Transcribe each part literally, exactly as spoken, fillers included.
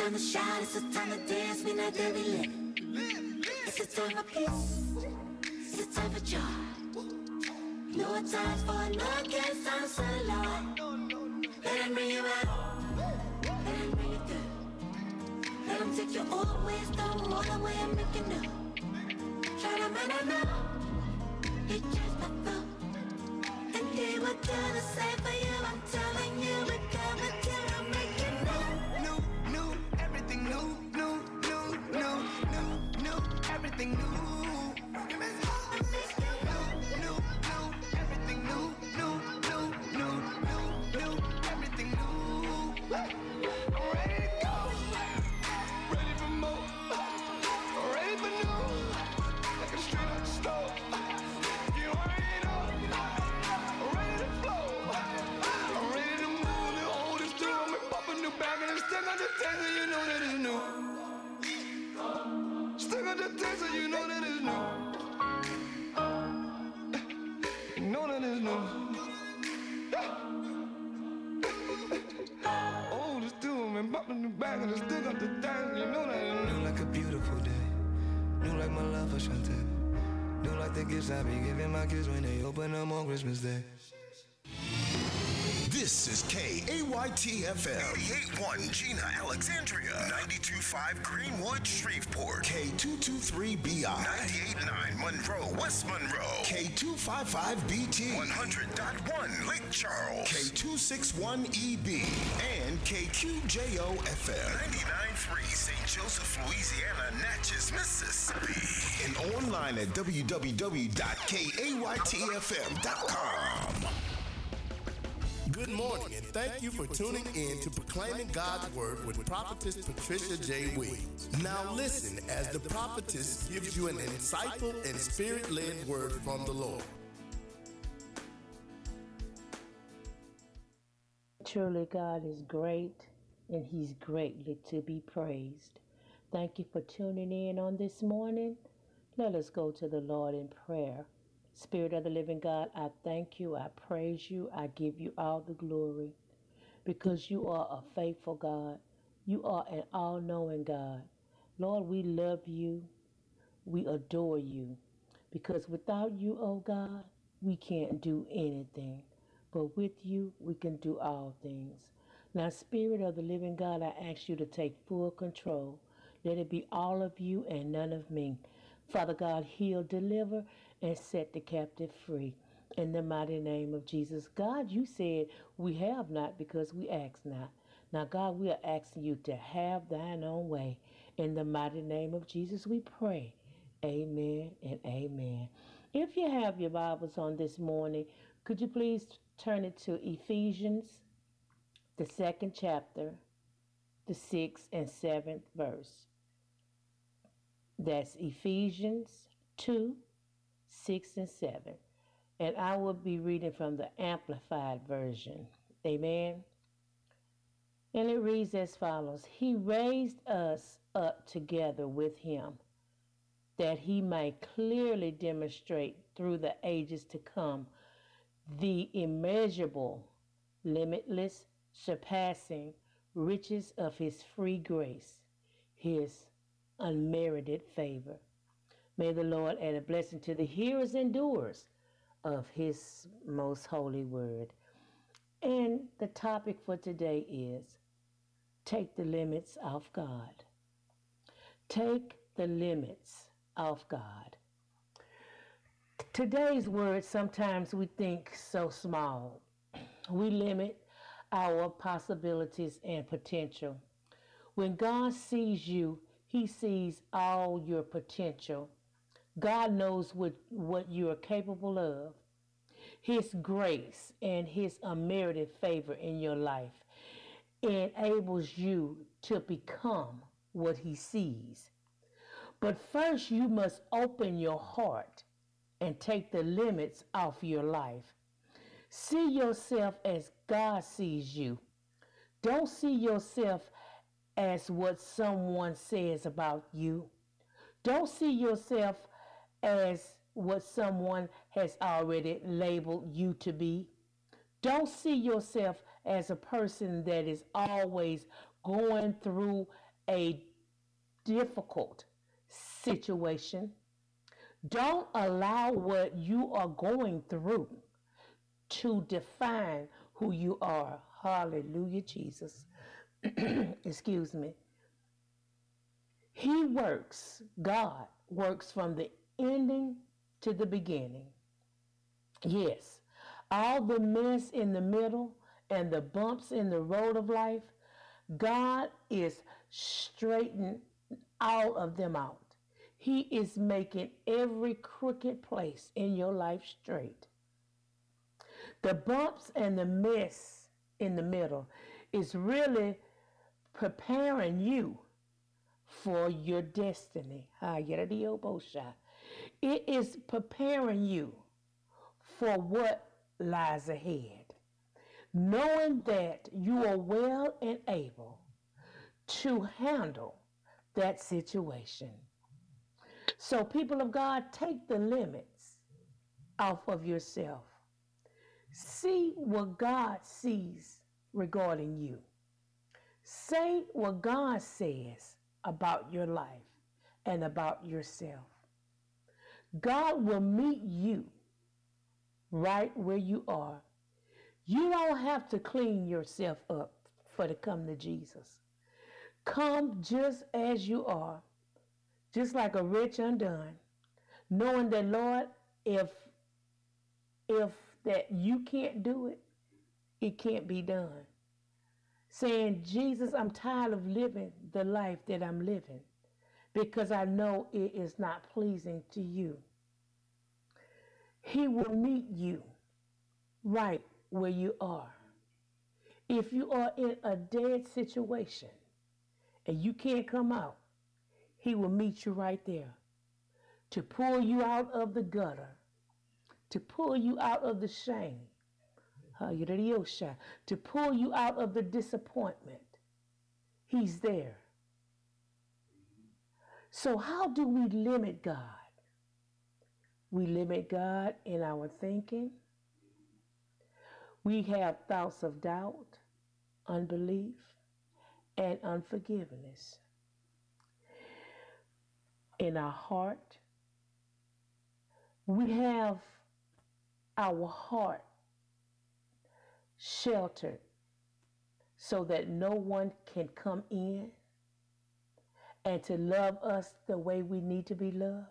time to shout, it's a time to dance, we not there, we live. It's a time for peace, it's a time for joy. No times for no against, time so Lord. Let him bring you out, let him bring you through. Let him take your old wisdom, all the way and make it new. Try to man it now, he just not through. And he will do the same for you, I'm telling you, we come until I make it new. New, new, everything new, new, new, new, new, new, everything new. You know that it's new. Still got the taste, so you know that it's new. You know that it's new. Old is new, man, pop the new bag and it's still got the thing. You know that it's new. New like a beautiful day. New like my love for Shantae. New like the gifts I be giving my kids when they open them on Christmas Day. This is K A Y T F M eighty-eight point one Gina, Alexandria, ninety-two point five Greenwood, Shreveport, K two two three B I, ninety-eight point nine Monroe, West Monroe, K two five five B T, one hundred point one Lake Charles, K two six one E B, and K Q J O F M ninety-nine point three Saint Joseph, Louisiana, Natchez, Mississippi, and online at w w w dot k a y t f m dot com. Good morning, and thank you for tuning in to Proclaiming God's Word with Prophetess Patricia J. Williams. Now listen as the prophetess gives you an insightful and spirit-led word from the Lord. Truly, God is great, and He's greatly to be praised. Thank you for tuning in on this morning. Let us go to the Lord in prayer. Spirit of the living God, I thank you, I praise you, I give you all the glory, because you are a faithful God. You are an all-knowing God. Lord, we love you, we adore you, because without you, oh God, we can't do anything. But with you, we can do all things. Now, Spirit of the living God, I ask you to take full control. Let it be all of you and none of me. Father God, heal, deliver, and set the captive free. In the mighty name of Jesus. God, you said we have not because we ask not. Now, God, we are asking you to have thine own way. In the mighty name of Jesus, we pray. Amen and amen. If you have your Bibles on this morning, could you please turn it to Ephesians, the second chapter, the sixth and seventh verse. That's Ephesians two, six and seven. And I will be reading from the Amplified Version. Amen. And it reads as follows. He raised us up together with him, that he may clearly demonstrate through the ages to come the immeasurable, limitless, surpassing riches of his free grace, his unmerited favor. May the Lord add a blessing to the hearers and doers of his most holy word. And the topic for today is take the limits off God. Take the limits off God. Today's word, sometimes we think so small. We limit our possibilities and potential. When God sees you, he sees all your potential. God knows what, what you are capable of. His grace and his unmerited favor in your life enables you to become what he sees. But first, you must open your heart and take the limits off your life. See yourself as God sees you. Don't see yourself as what someone says about you. Don't see yourself as what someone has already labeled you to be. Don't see yourself as a person that is always going through a difficult situation, don't allow what you are going through to define who you are. Hallelujah, Jesus. Excuse me. He works, God works from the ending to the beginning. Yes, all the mess in the middle and the bumps in the road of life, God is straightening all of them out. He is making every crooked place in your life straight. The bumps and the mess in the middle is really preparing you for your destiny. It is preparing you for what lies ahead, knowing that you are well and able to handle that situation. So, people of God, take the limits off of yourself. See what God sees regarding you. Say what God says about your life and about yourself. God will meet you right where you are. You don't have to clean yourself up for to come to Jesus. Come just as you are, just like a rich undone, knowing that, Lord, if if that you can't do it, it can't be done. Saying, Jesus, I'm tired of living the life that I'm living because I know it is not pleasing to you. He will meet you right where you are. If you are in a dead situation and you can't come out, he will meet you right there to pull you out of the gutter, to pull you out of the shame, to pull you out of the disappointment. He's there. So how do we limit God? We limit God in our thinking. We have thoughts of doubt, unbelief, and unforgiveness in our heart. We have our heart sheltered so that no one can come in and to love us the way we need to be loved.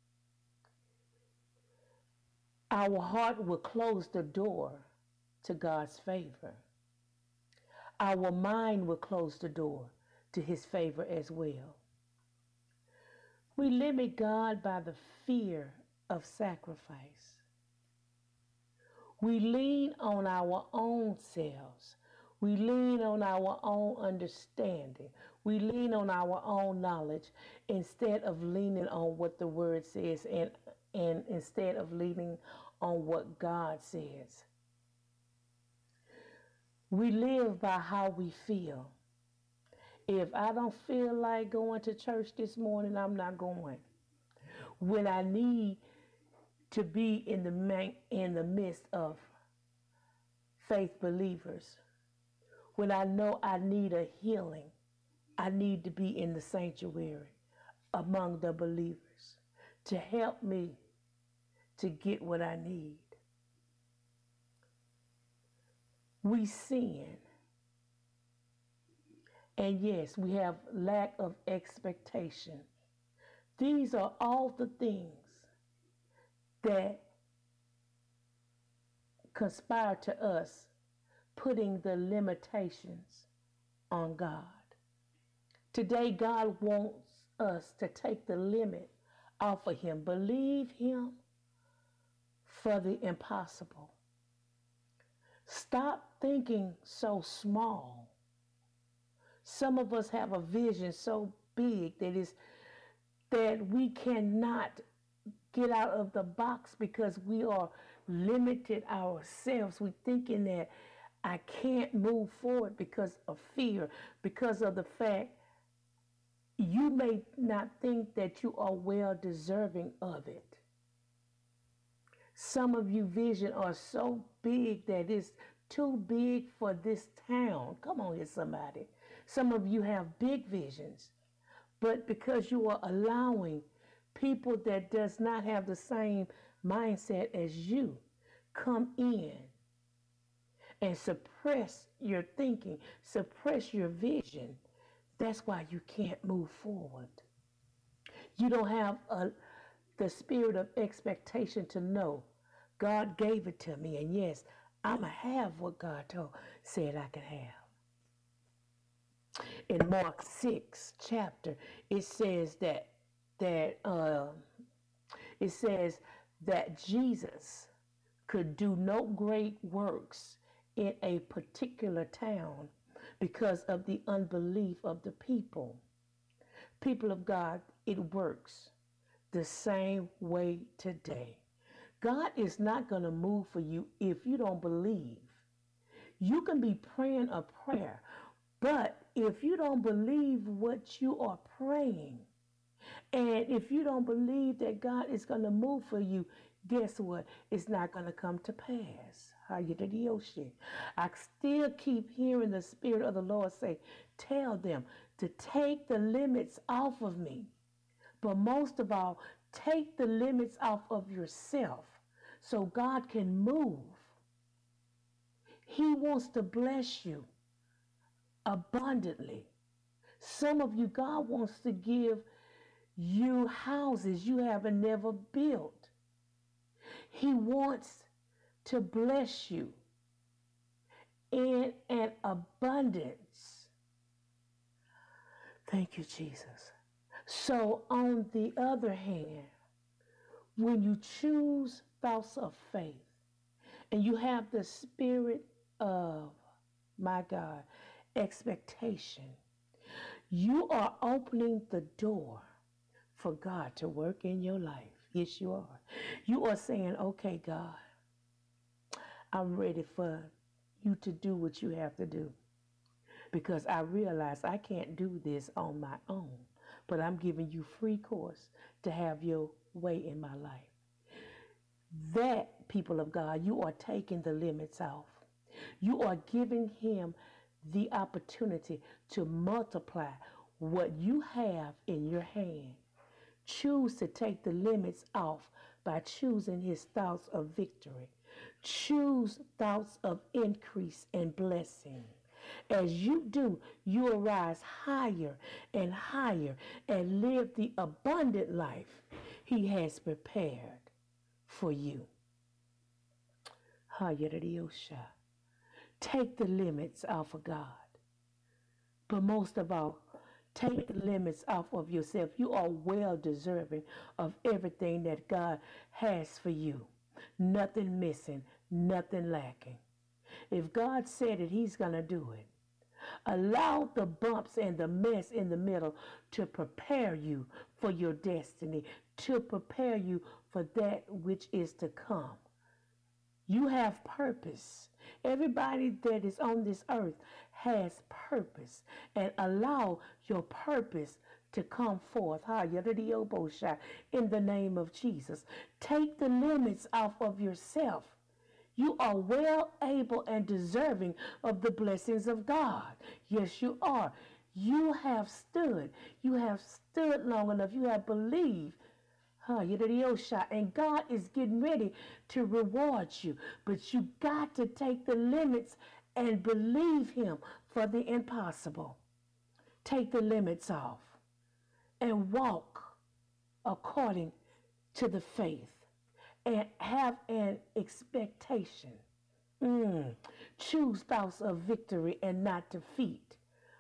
Our heart will close the door to God's favor. Our mind will close the door to his favor as well. We limit God by the fear of sacrifice. We lean on our own selves. We lean on our own understanding. We lean on our own knowledge instead of leaning on what the word says and, and instead of leaning on what God says. We live by how we feel. If I don't feel like going to church this morning, I'm not going. When I need to be in the man, in the midst of faith believers, when I know I need a healing, I need to be in the sanctuary among the believers to help me to get what I need. We sin. And yes, we have lack of expectation. These are all the things that conspire to us putting the limitations on God. Today, God wants us to take the limit off of him. Believe him for the impossible. Stop thinking so small. Some of us have a vision so big that is that we cannot get out of the box because we are limited ourselves. We're thinking that I can't move forward because of fear, because of the fact you may not think that you are well deserving of it. Some of you vision are so big that it's too big for this town. Come on here, somebody. Some of you have big visions, but because you are allowing people that does not have the same mindset as you come in and suppress your thinking, suppress your vision, that's why you can't move forward. You don't have a, the spirit of expectation to know God gave it to me, and yes, I'm going to have what God told, said I can have. In Mark six chapter, it says that that uh, it says that Jesus could do no great works in a particular town because of the unbelief of the people. People of God, it works the same way today. God is not going to move for you if you don't believe. You can be praying a prayer, but if you don't believe what you are praying, and if you don't believe that God is going to move for you, guess what? It's not going to come to pass. I still keep hearing the Spirit of the Lord say, tell them to take the limits off of me. But most of all, take the limits off of yourself so God can move. He wants to bless you abundantly. Some of you, God wants to give you houses you haven't never built. He wants to bless you in an abundance. Thank you, Jesus. So on the other hand, when you choose thoughts of faith and you have the spirit of, my God, expectation, you are opening the door for God to work in your life. Yes, you are. You are saying, okay, God, I'm ready for you to do what you have to do, because I realize I can't do this on my own, but I'm giving you free course to have your way in my life. That, people of God, you are taking the limits off. You are giving him the opportunity to multiply what you have in your hand. Choose to take the limits off by choosing his thoughts of victory. Choose thoughts of increase and blessing. As you do, you will rise higher and higher and live the abundant life he has prepared for you. Take the limits off of God. But most of all, take the limits off of yourself. You are well deserving of everything that God has for you. Nothing missing, nothing lacking. If God said it, he's going to do it. Allow the bumps and the mess in the middle to prepare you for your destiny, to prepare you for that which is to come. You have purpose. Everybody that is on this earth has purpose, and allow your purpose to come forth in the name of Jesus. Take the limits off of yourself. You are well able and deserving of the blessings of God. Yes, you are. You have stood. You have stood long enough. You have believed. And God is getting ready to reward you. But you got to take the limits and believe him for the impossible. Take the limits off and walk according to the faith and have an expectation. Mm. Choose thoughts of victory and not defeat.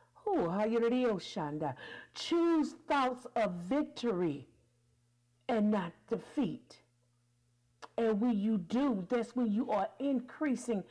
Ooh, choose thoughts of victory and not defeat. And when you do, that's when you are increasing